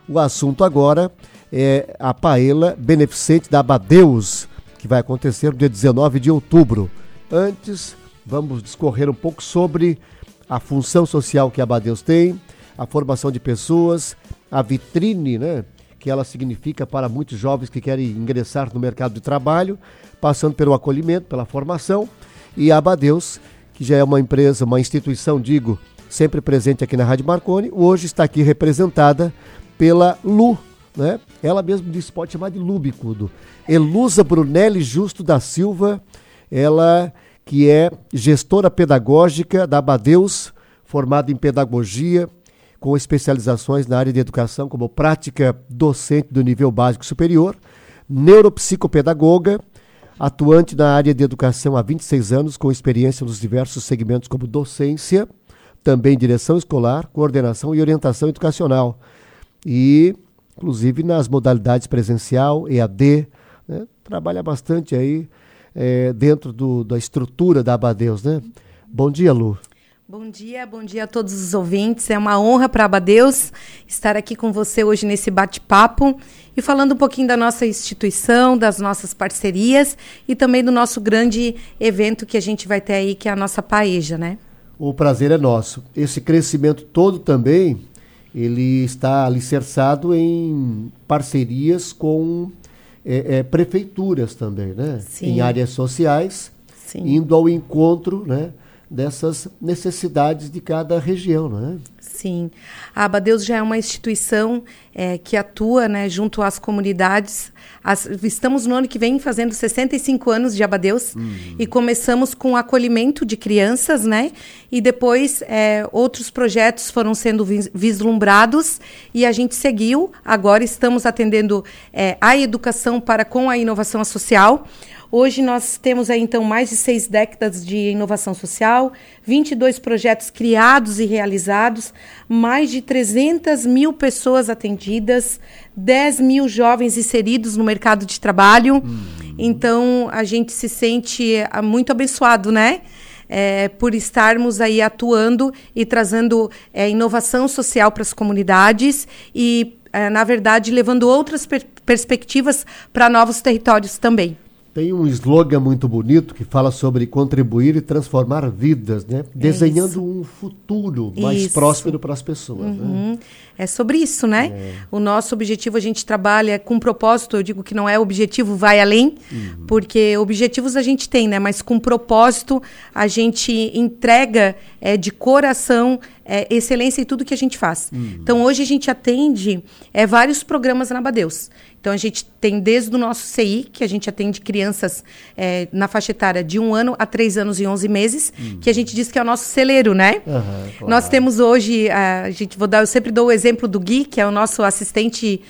O assunto agora é a paella beneficente da Abadeus, que vai acontecer no dia 19 de outubro. Antes, vamos discorrer um pouco sobre a função social que a Abadeus tem, a formação de pessoas, a vitrine, né, que ela significa para muitos jovens que querem ingressar no mercado de trabalho, passando pelo acolhimento, pela formação, e a Abadeus, que já é uma empresa, uma instituição, sempre presente aqui na Rádio Marconi, hoje está aqui representada pela Lu, né? Ela mesma disse, pode chamar de Lu Bicudo. Elusa Brunelli Justo da Silva, ela que é gestora pedagógica da Abadeus, formada em pedagogia, com especializações na área de educação, como prática docente do nível básico superior, neuropsicopedagoga, atuante na área de educação há 26 anos, com experiência nos diversos segmentos como docência, também direção escolar, coordenação e orientação educacional. E, inclusive, nas modalidades presencial, EAD, né? Trabalha bastante aí dentro da estrutura da Abadeus, né? Bom dia, Lu. Bom dia a todos os ouvintes. É uma honra para a Abadeus estar aqui com você hoje nesse bate-papo e falando um pouquinho da nossa instituição, das nossas parcerias e também do nosso grande evento que a gente vai ter aí, que é a nossa Paeja, né? O prazer é nosso. Esse crescimento todo também, ele está alicerçado em parcerias com prefeituras também, né? Sim. Em áreas sociais, Sim. Indo ao encontro, né, dessas necessidades de cada região, não é? Sim. A Abadeus já é uma instituição que atua, né, junto às comunidades. Estamos no ano que vem fazendo 65 anos de Abadeus e começamos com acolhimento de crianças, né? E depois outros projetos foram sendo vislumbrados e a gente seguiu. Agora estamos atendendo a educação com a inovação social. Hoje nós temos aí, então, mais de 6 décadas de inovação social, 22 projetos criados e realizados, mais de 300 mil pessoas atendidas, 10 mil jovens inseridos no mercado de trabalho. Então, a gente se sente muito abençoado, né? Por estarmos aí atuando e trazendo inovação social para as comunidades e, na verdade, levando outras perspectivas para novos territórios também. Tem um slogan muito bonito que fala sobre contribuir e transformar vidas, né? Desenhando um futuro mais próspero para as pessoas. Né? É sobre isso, né? O nosso objetivo, a gente trabalha com propósito. Eu digo que não é objetivo, vai além, porque objetivos a gente tem, né? Mas com propósito a gente entrega de coração excelência em tudo que a gente faz. Então, hoje a gente atende vários programas na Abadeus. Então, a gente tem desde o nosso CI, que a gente atende crianças na faixa etária de 1 ano a 3 anos e 11 meses, que a gente diz que é o nosso celeiro, né? Claro. Nós temos hoje, eu sempre dou o exemplo do Gui, que é o nosso assistente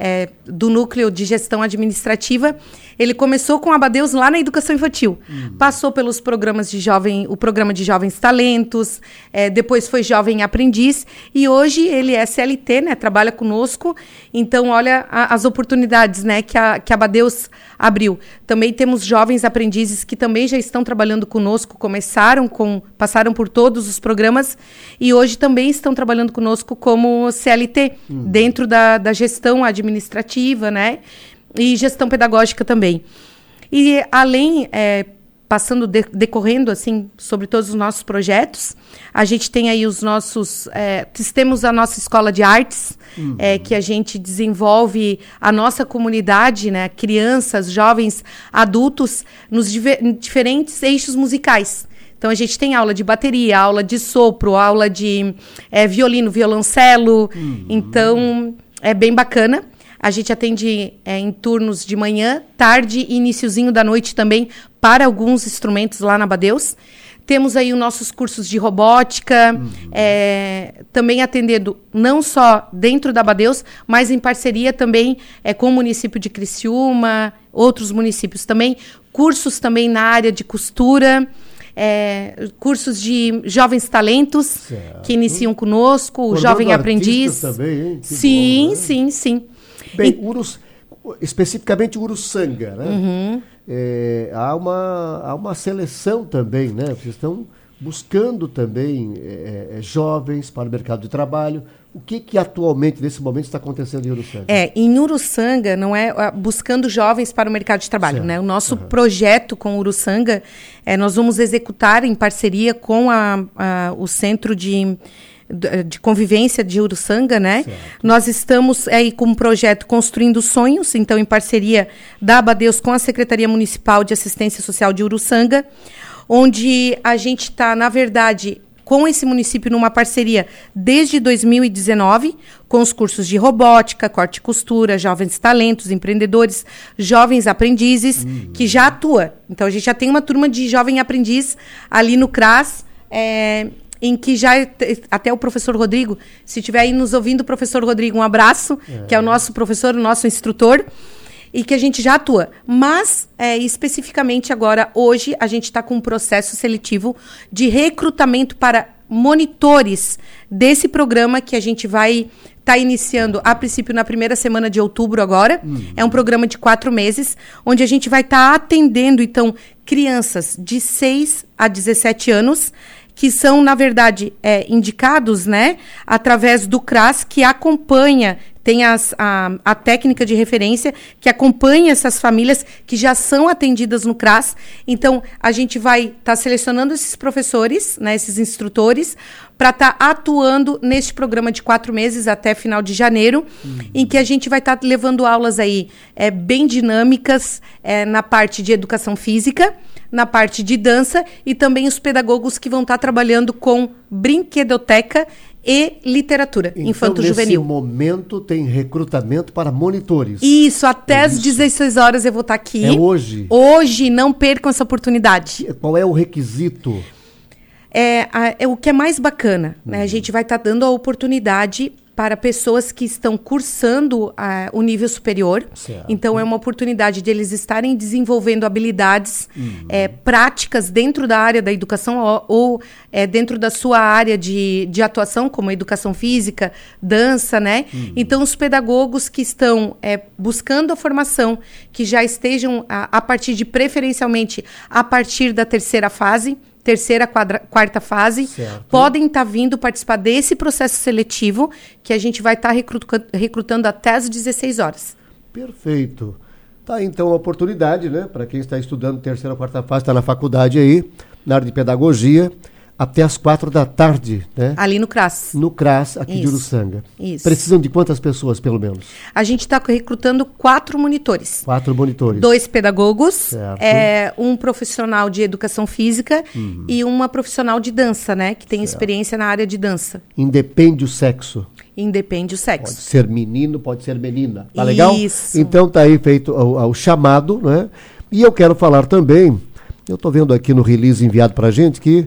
do núcleo de gestão administrativa. Ele começou com a Abadeus lá na educação infantil. Passou pelos programas de o programa de jovens talentos, depois foi jovem aprendiz e hoje ele é CLT, né? Trabalha conosco. Então, olha as oportunidades, né, que a Abadeus abriu. Também temos jovens aprendizes que também já estão trabalhando conosco, passaram por todos os programas e hoje também estão trabalhando conosco como CLT, dentro da gestão administrativa, né? E gestão pedagógica também. E além, decorrendo assim sobre todos os nossos projetos, a gente tem aí os nossos, temos a nossa escola de artes, que a gente desenvolve a nossa comunidade, né, crianças, jovens, adultos, nos diferentes eixos musicais. Então, a gente tem aula de bateria, aula de sopro, aula de violino, violoncelo. Então, é bem bacana. A gente atende em turnos de manhã, tarde e iniciozinho da noite também para alguns instrumentos lá na Abadeus. Temos aí os nossos cursos de robótica, também atendendo não só dentro da Abadeus, mas em parceria também com o município de Criciúma, outros municípios também. Cursos também na área de costura, cursos de jovens talentos, certo, que iniciam conosco, o jovem aprendiz. Também, hein? Sim, bom, né? sim. Bem, especificamente Uruçanga, né? Há uma seleção também, né? Vocês estão buscando também jovens para o mercado de trabalho. O que atualmente, nesse momento, está acontecendo em Uruçanga? Em Uruçanga, não é buscando jovens para o mercado de trabalho, certo. né? O nosso projeto com Uruçanga, nós vamos executar em parceria com o Centro de Convivência de Uruçanga, né? Certo. Nós estamos aí com um projeto Construindo Sonhos, então em parceria da Abadeus com a Secretaria Municipal de Assistência Social de Uruçanga, onde a gente está, na verdade, com esse município numa parceria desde 2019, com os cursos de robótica, corte e costura, jovens talentos, empreendedores, jovens aprendizes, que já atua. Então, a gente já tem uma turma de jovem aprendiz ali no CRAS, em que já, até o professor Rodrigo, se estiver aí nos ouvindo, professor Rodrigo, um abraço, que é o nosso professor, o nosso instrutor, e que a gente já atua. Mas, especificamente agora, hoje, a gente está com um processo seletivo de recrutamento para monitores desse programa que a gente vai estar iniciando, a princípio, na primeira semana de outubro agora. É um programa de 4 meses, onde a gente vai estar atendendo, então, crianças de 6 a 17 anos, que são, na verdade, indicados, né, através do CRAS, que acompanha, tem a técnica de referência, que acompanha essas famílias que já são atendidas no CRAS. Então, a gente vai estar selecionando esses professores, né, esses instrutores, para estar atuando neste programa de 4 meses até final de janeiro, em que a gente vai estar levando aulas aí bem dinâmicas na parte de educação física, na parte de dança, e também os pedagogos que vão estar trabalhando com brinquedoteca e literatura infanto-juvenil. Nesse momento tem recrutamento para monitores. Isso, até às 16 horas eu vou estar aqui. É hoje? Hoje, não percam essa oportunidade. Qual é o requisito? O que é mais bacana, né? A gente vai estar dando a oportunidade para pessoas que estão cursando o nível superior. Certo. Então, é uma oportunidade de eles estarem desenvolvendo habilidades práticas dentro da área da educação ou dentro da sua área de atuação, como educação física, dança, né? Então, os pedagogos que estão buscando a formação, que já estejam a partir de, preferencialmente, a partir da terceira fase, terceira, quarta fase, certo, podem estar vindo participar desse processo seletivo que a gente vai estar recrutando até às 16 horas. Perfeito. Tá, então, a oportunidade, né, para quem está estudando terceira ou quarta fase, está na faculdade aí, na área de pedagogia, até às 4 da tarde, né? Ali no CRAS. No CRAS, aqui de Uruçanga. Isso. Precisam de quantas pessoas, pelo menos? A gente está recrutando 4 monitores. 4 monitores. 2 pedagogos, certo, um profissional de educação física e uma profissional de dança, né? Que tem certo, experiência na área de dança. Independe o sexo? Independe o sexo. Pode ser menino, pode ser menina. Tá legal? Isso. Então tá aí feito o chamado, né? E eu quero falar também, eu estou vendo aqui no release enviado para a gente que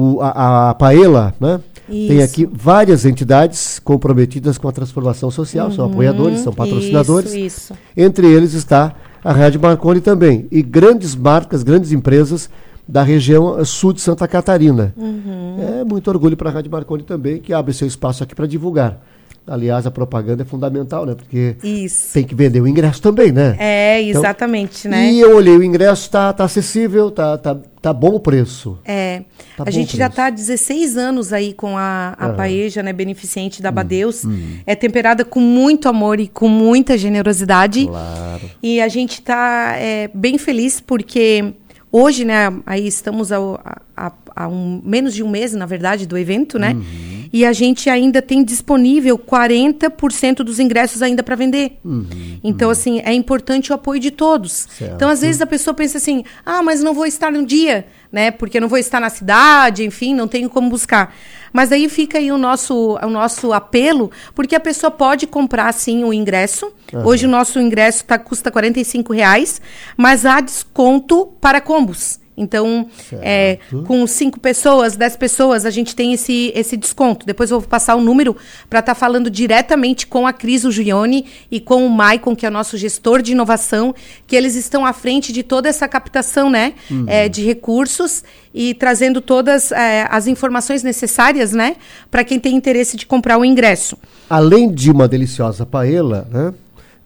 a Paela, né, tem aqui várias entidades comprometidas com a transformação social, são apoiadores, são patrocinadores. Isso. Entre eles está a Rádio Marconi também. E grandes marcas, grandes empresas da região sul de Santa Catarina. É muito orgulho para a Rádio Marconi também, que abre seu espaço aqui para divulgar. Aliás, a propaganda é fundamental, né? Porque tem que vender o ingresso também, né? Exatamente, então, né? E eu olhei o ingresso, tá acessível, tá bom o preço. Tá a gente já está há 16 anos aí com a Paeja, né? Beneficente da Abadeus. É temperada com muito amor e com muita generosidade. Claro. E a gente está bem feliz porque hoje, né? Aí estamos há menos de um mês, na verdade, do evento, né? E a gente ainda tem disponível 40% dos ingressos ainda para vender. Então, assim, é importante o apoio de todos. Certo. Então, às vezes a pessoa pensa assim, mas não vou estar no dia, né? Porque não vou estar na cidade, enfim, não tenho como buscar. Mas aí fica aí o nosso apelo, porque a pessoa pode comprar, sim, o ingresso. Hoje o nosso ingresso custa R$45, mas há desconto para combos. Então, com 5 pessoas, 10 pessoas, a gente tem esse desconto. Depois eu vou passar o número para estar falando diretamente com a Cris Gione e com o Maicon, que é o nosso gestor de inovação, que eles estão à frente de toda essa captação, né, de recursos e trazendo todas as informações necessárias, né, para quem tem interesse de comprar o ingresso. Além de uma deliciosa paella, né,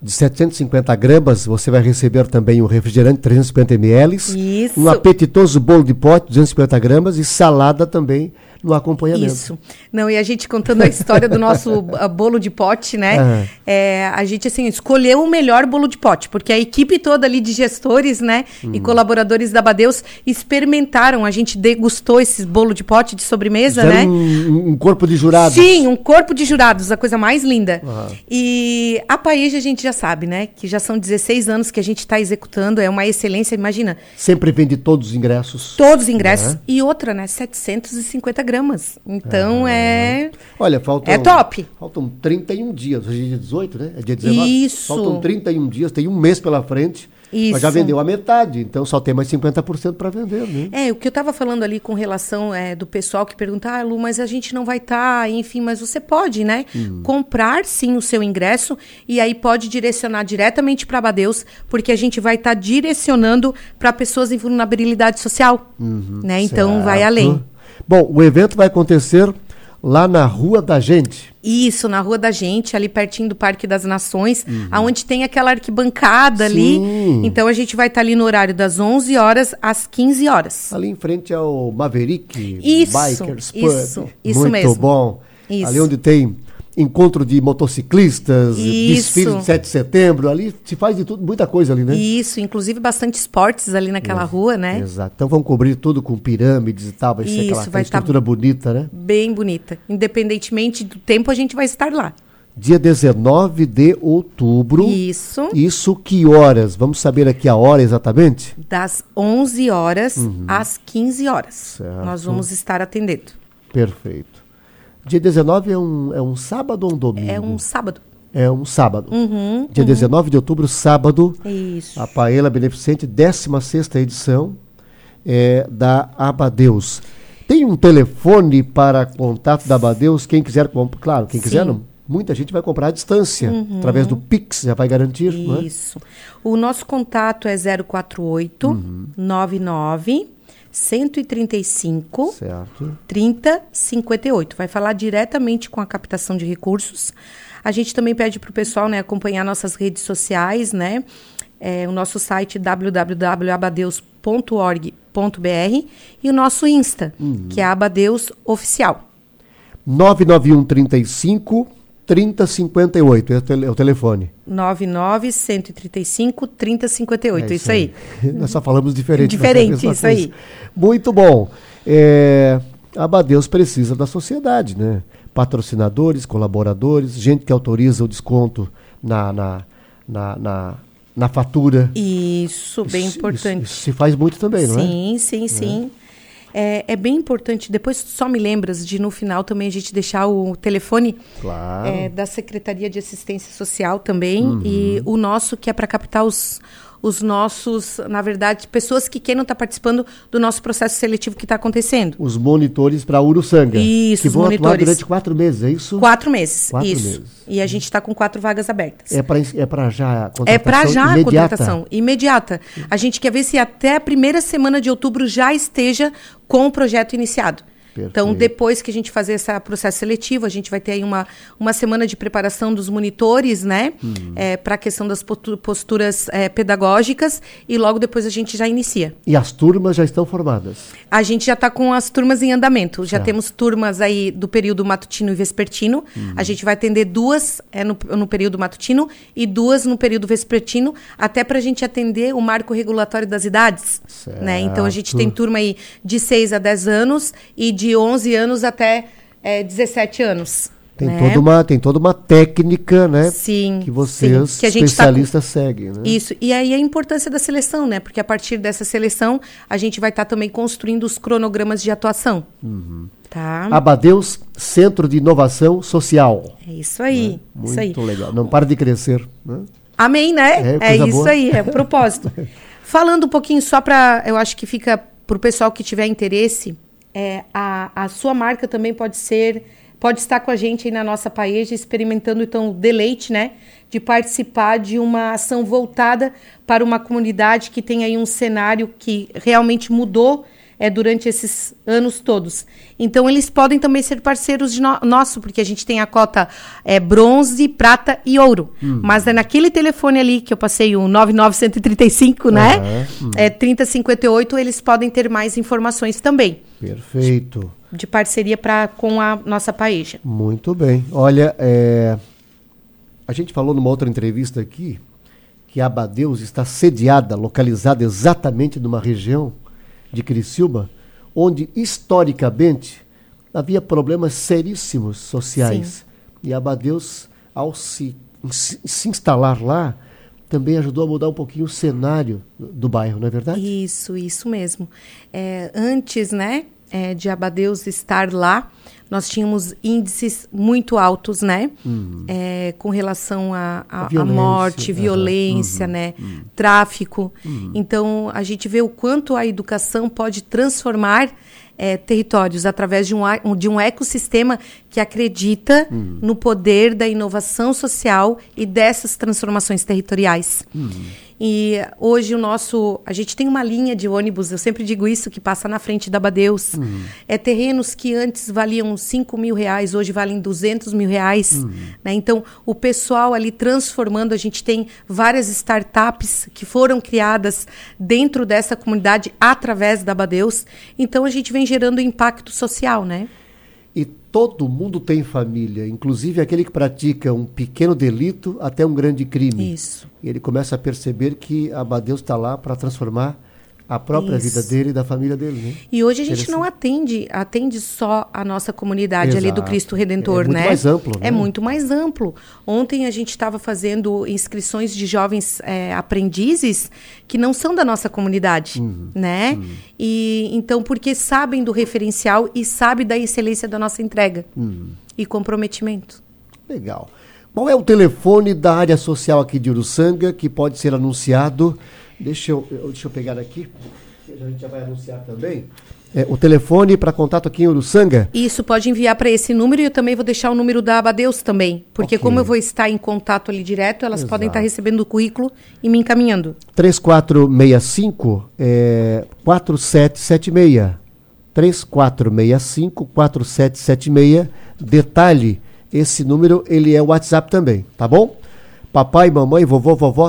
de 750 gramas, você vai receber também um refrigerante 350 ml, Isso. um apetitoso bolo de pote 250 gramas e salada também no acompanhamento. Isso. Não, e a gente contando a história do nosso bolo de pote, né? A gente, assim, escolheu o melhor bolo de pote, porque a equipe toda ali de gestores, né? E colaboradores da Abadeus experimentaram, a gente degustou esse bolo de pote de sobremesa, Fizeram né? um corpo de jurados. Sim, um corpo de jurados, a coisa mais linda. E a Paeja a gente já sabe, né? Que já são 16 anos que a gente está executando, é uma excelência, imagina. Sempre vende todos os ingressos. Todos os ingressos. E outra, né? 750 gramas. Então Olha, faltam... É top. Faltam 31 dias. Hoje é dia 18, né? É dia 19. Isso. Faltam 31 dias, tem um mês pela frente. Isso. Mas já vendeu a metade, então só tem mais 50% para vender, né? O que eu estava falando ali com relação do pessoal que pergunta, Lu, mas a gente não vai estar, enfim, mas você pode, né? Comprar, sim, o seu ingresso e aí pode direcionar diretamente para Abadeus, porque a gente vai estar direcionando para pessoas em vulnerabilidade social, né? Então, vai além. Bom, o evento vai acontecer lá na Rua da Gente. Isso, na Rua da Gente, ali pertinho do Parque das Nações, onde tem aquela arquibancada ali. Então, a gente vai estar ali no horário das 11 horas às 15 horas. Ali em frente ao Maverick Bikers Pub. Isso Muito mesmo. Bom. Isso. Ali onde tem encontro de motociclistas, desfile de 7 de setembro, ali se faz de tudo, muita coisa ali, né? Isso, inclusive bastante esportes ali naquela rua, né? Exato. Então vamos cobrir tudo com pirâmides e tal, vai ser aquela estrutura bonita, né? Bem bonita. Independentemente do tempo, a gente vai estar lá. Dia 19 de outubro. Isso. Isso que horas? Vamos saber aqui a hora exatamente? Das 11 horas às 15 horas. Certo. Nós vamos estar atendendo. Perfeito. Dia 19 é um sábado ou um domingo? É um sábado. É um sábado. Dia 19 de outubro, sábado. Isso. A Paella Beneficente, 16ª edição da Abadeus. Tem um telefone para contato da Abadeus? Quem quiser comprar, claro, quem quiser não. Muita gente vai comprar à distância, através do Pix, já vai garantir, não é? Isso. O nosso contato é 048 99 135 certo. 3058. Vai falar diretamente com a captação de recursos. A gente também pede para o pessoal, né, acompanhar nossas redes sociais, né? O nosso site www.abadeus.org.br e o nosso Insta, que é Abadeus Oficial. 991 35 3058 é o telefone. 99 135 3058, isso aí. Nós só falamos diferente. Diferente, isso aí. Muito bom. A Abadeus precisa da sociedade, né? Patrocinadores, colaboradores, gente que autoriza o desconto na fatura. Isso, bem importante. Isso se faz muito também, não é? Sim. É bem importante. Depois só me lembras de, no final, também a gente deixar o telefone da Secretaria de Assistência Social também. E o nosso, que é para captar os nossos, na verdade, pessoas que queiram estar participando do nosso processo seletivo que está acontecendo. Os monitores para Uruçanga. Isso, que vão atuar durante 4 meses, é isso? 4 meses, 4 isso. meses. E a gente está com 4 vagas abertas. É para já a contratação É para já imediata. A contratação imediata. A gente quer ver se até a primeira semana de outubro já esteja com o projeto iniciado. Perfeito. Então, depois que a gente fazer esse processo seletivo, a gente vai ter aí uma semana de preparação dos monitores, né? Para a questão das posturas pedagógicas e logo depois a gente já inicia. E as turmas já estão formadas? A gente já está com as turmas em andamento. Já temos turmas aí do período matutino e vespertino. A gente vai atender 2 no período matutino e 2 no período vespertino, até para a gente atender o marco regulatório das idades. Né? Então, a gente tem turma aí de 6 a 10 anos e de 11 anos até 17 anos. Tem toda uma técnica, né? Sim. Que vocês, que a gente especialistas, seguem, né? Isso. E aí a importância da seleção, né? Porque a partir dessa seleção, a gente vai estar também construindo os cronogramas de atuação. Tá? Abadeus, Centro de Inovação Social. É isso aí. Né? Isso aí. Muito legal. Não para de crescer. Né? Amém, né? É isso boa. aí, é o propósito. Falando um pouquinho só para, eu acho que fica para o pessoal que tiver interesse, a sua marca também pode estar com a gente aí na nossa Paeja, experimentando então o deleite, né, de participar de uma ação voltada para uma comunidade que tem aí um cenário que realmente mudou durante esses anos todos. Então, eles podem também ser parceiros nosso, porque a gente tem a cota bronze, prata e ouro. Mas é naquele telefone ali que eu passei, o 99135, né? 3058, eles podem ter mais informações também. Perfeito. De parceria com a nossa Paeja. Muito bem. Olha, a gente falou numa outra entrevista aqui que a Abadeus está sediada, localizada exatamente numa região de Criciúma, onde historicamente havia problemas seríssimos sociais. Sim. E a Abadeus, ao se instalar lá, também ajudou a mudar um pouquinho o cenário do bairro, não é verdade? Isso mesmo. Antes, né, de Abadeus estar lá, nós tínhamos índices muito altos, né? Com relação à morte, violência, né? Tráfico. Então, a gente vê o quanto a educação pode transformar territórios através de um ecossistema que acredita no poder da inovação social e dessas transformações territoriais. E hoje a gente tem uma linha de ônibus, eu sempre digo isso, que passa na frente da Abadeus. Terrenos que antes valiam 5 mil reais, hoje valem 200 mil reais. Né? Então, o pessoal ali transformando, a gente tem várias startups que foram criadas dentro dessa comunidade através da Abadeus. Então, a gente vem gerando impacto social, né? E todo mundo tem família, inclusive aquele que pratica um pequeno delito até um grande crime. Isso. E ele começa a perceber que a Abadeus está lá para transformar a própria vida dele e da família dele, né? E hoje a gente não atende só a nossa comunidade ali do Cristo Redentor, né? É muito mais amplo, né? É muito mais amplo. Ontem a gente estava fazendo inscrições de jovens aprendizes que não são da nossa comunidade, né? E então, porque sabem do referencial e sabem da excelência da nossa entrega e comprometimento. Legal. Qual é o telefone da área social aqui de Uruçanga que pode ser anunciado? Deixa eu pegar aqui, a gente já vai anunciar também. O telefone para contato aqui em Uruçanga? Isso, pode enviar para esse número e eu também vou deixar o número da Abadeus também. Porque como eu vou estar em contato ali direto, elas podem estar recebendo o currículo e me encaminhando. 3465-4776. 3465-4776. Detalhe, esse número ele é o WhatsApp também, tá bom? Papai, mamãe, vovô, vovó,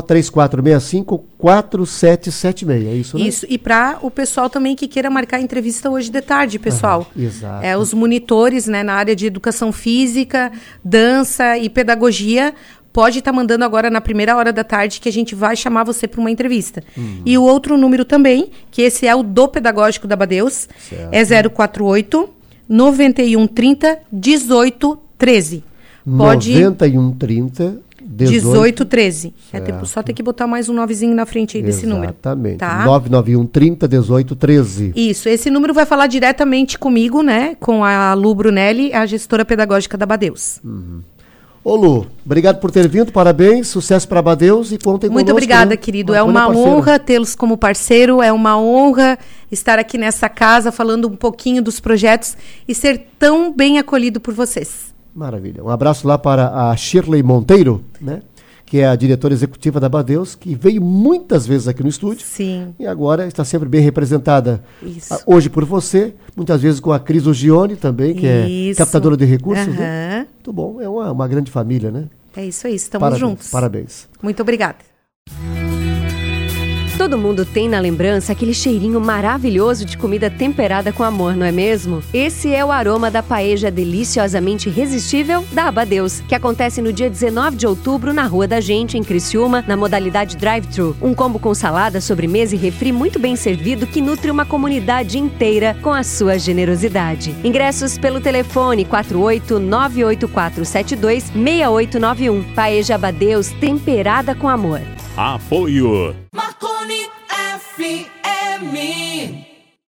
3465-4776, é isso, né? Isso, e para o pessoal também que queira marcar entrevista hoje de tarde, pessoal. Exato. Os monitores, né, na área de educação física, dança e pedagogia, pode estar mandando agora na primeira hora da tarde que a gente vai chamar você para uma entrevista. E o outro número também, que esse é o do Pedagógico da Abadeus, é 048 9130 1813. Pode 9130 1813. Só tem que botar mais um 9zinho na frente aí desse número. Exatamente. Tá? 99130 1813. Isso. Esse número vai falar diretamente comigo, né? Com a Lu Brunelli, a gestora pedagógica da Abadeus. Ô Lu, obrigado por ter vindo, parabéns, sucesso para a Abadeus e contem conosco. Muito obrigada, querido. É uma honra tê-los como parceiro, é uma honra estar aqui nessa casa falando um pouquinho dos projetos e ser tão bem acolhido por vocês. Maravilha. Um abraço lá para a Shirley Monteiro, né? Que é a diretora executiva da Abadeus, que veio muitas vezes aqui no estúdio. Sim. E agora está sempre bem representada. Isso. Hoje por você, muitas vezes com a Cris Ogione também, que é captadora de recursos. Né? Muito bom, é uma grande família, né? É isso aí, estamos juntos. Parabéns. Muito obrigada. Todo mundo tem na lembrança aquele cheirinho maravilhoso de comida temperada com amor, não é mesmo? Esse é o aroma da paeja deliciosamente irresistível da Abadeus, que acontece no dia 19 de outubro na Rua da Gente, em Criciúma, na modalidade drive-thru. Um combo com salada, sobremesa e refri muito bem servido que nutre uma comunidade inteira com a sua generosidade. Ingressos pelo telefone 48-98472-6891. Paeja Abadeus temperada com amor. Apoio Marconi FM.